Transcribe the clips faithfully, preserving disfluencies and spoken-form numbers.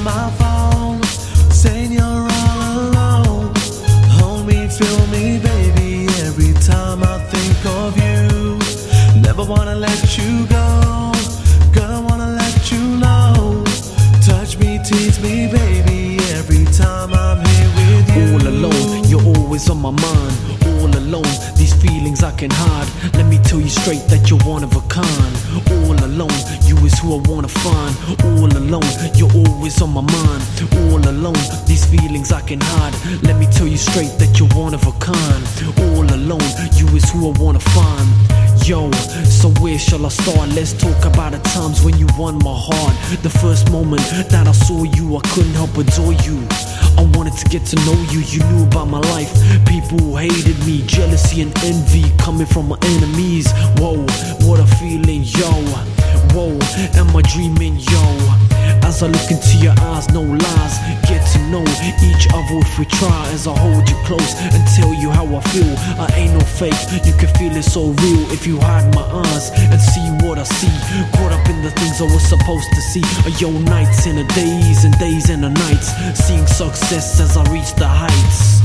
on my phone, saying you're all alone. Hold me, feel me, baby, every time I think of you. Never wanna let you go, girl, I wanna let you know. Touch me, tease me, baby, every time I'm here with you. All alone, you're always on my mind. All alone, these feelings I can hide. Let me tell you straight that you're one of a kind. All alone, you is who I wanna find. All alone, you're always on my mind. All alone, these feelings I can hide. Let me tell you straight that you're one of a kind. All alone, you is who I wanna find. Yo, so where shall I start? Let's talk about the times when you won my heart. The first moment that I saw you, I couldn't help but adore you. I wanted to get to know you, you knew about my life. People who hated me, jealousy and envy coming from my enemies. Whoa, what a feeling, yo. Whoa, am I dreaming, yo? As I look into your eyes, no lies. Get to know each other if we try. As I hold you close and tell you how I feel. I ain't no fake, you can feel it so real. If you hide my eyes and see what I see. Caught up in the things I was supposed to see. Yo, nights and the days and days and the nights. Seeing success as I reach the heights.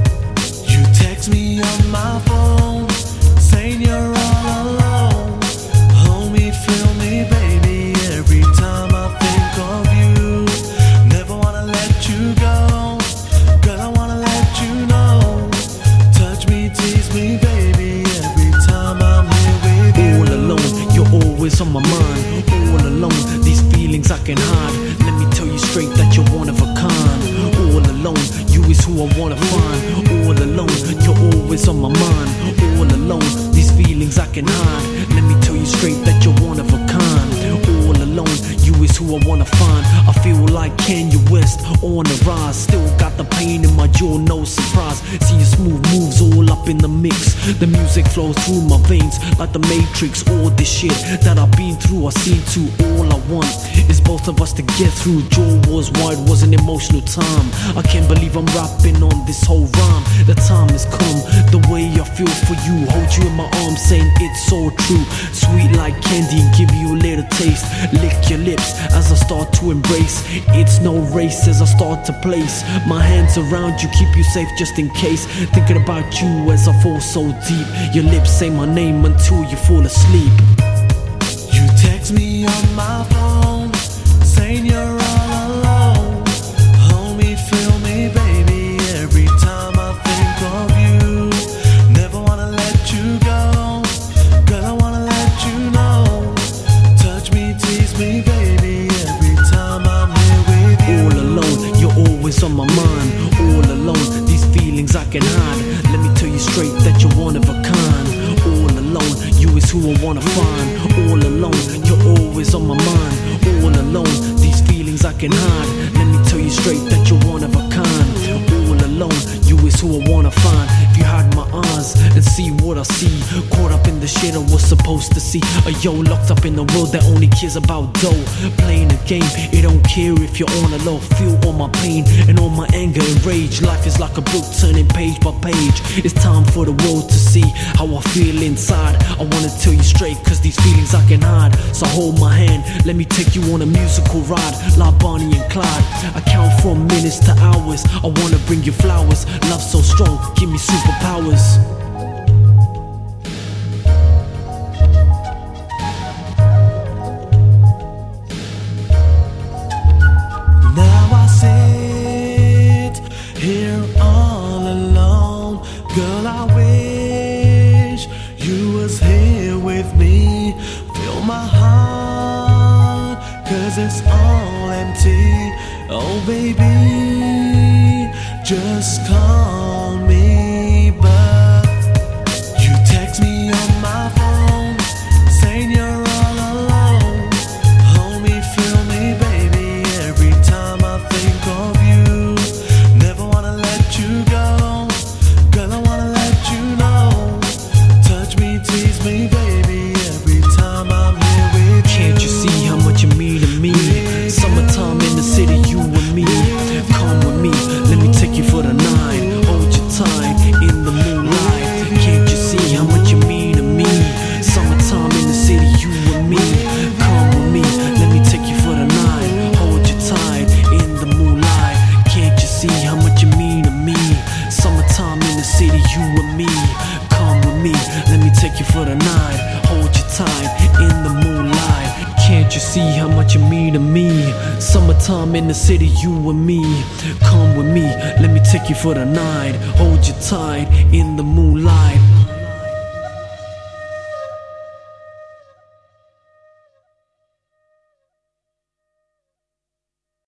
You text me on my phone, saying you're all alone. Hold me, feel me, baby, every time I think of you. Never wanna let you go, girl, I wanna let you know. Touch me, tease me, baby, every time I'm here with you. All alone, you're always on my mind. All alone, these feelings I can hide. Let me tell you straight that you're one of a kind. All alone, you is who I wanna find. All alone, you're always on my mind. All alone, these feelings I can hide. Let me tell you straight that you're one of a kind. All alone, you is who I wanna find. I feel like Kanye West on the rise. Still got the pain in my jaw, no surprise. See your smooth moves all up in the mix. The music flows through my veins like the Matrix. All this shit that I've been through, I seen to. All I want is both of us to get through. Jaw was wide, was an emotional time. I can't believe I'm rapping on this whole rhyme. The time has come, the way I feel for you. Hold you in my arms, saying it's so true. Sweet like candy, give you a little taste. Lick your lips as I start to embrace. It's no race as I start to place my hands around you, keep you safe just in case. Thinking about you as I fall so deep. Your lips say my name until you fall asleep. You text me on my phone, saying you're all alone. Hold me, feel me, baby, every time I think of you. Never wanna let you go, girl, I wanna let you know. Touch me, tease me, baby, every time I'm here with you. All alone, you're always on my mind. All alone, these feelings I can hide. Let me tell you straight that you're one of a kind. All alone, you is who I wanna find. All alone, you're always on my mind. All alone, these feelings I can hide. Let me tell you straight that you're one of a kind. All alone, you is who I wanna find. If you hide my eyes and see what I see. Caught up in the shit I was supposed to see. A yo locked up in the world that only cares about dough. Playing a game, it don't care if you're on a low. Feel all my pain and all my anger and rage. Life is like a book turning page by page. It's time for the world to see how I feel inside. I wanna tell you straight, cause these feelings I can hide. So hold my hand, let me take you on a musical ride. Like Bonnie and Clyde, I count from minutes to hours. I wanna bring you flowers, love so strong, give me superpowers. Now I sit here all alone. Girl, I wish you was here with me. Fill my heart, cause it's all empty. Oh baby, just call me back. You text me on my phone, saying you're all alone. Hold me, feel me, baby, every time I think of you. Never wanna let you go, girl, I wanna let you know. Touch me, tease me, baby, every time I'm here with you. Can't you see how much you mean to me? Summertime in the city, you and me. Come with me, let me take you for the night. Hold your time. Summertime in the city, you and me. Come with me, let me take you for the night. Hold you tight in the moonlight.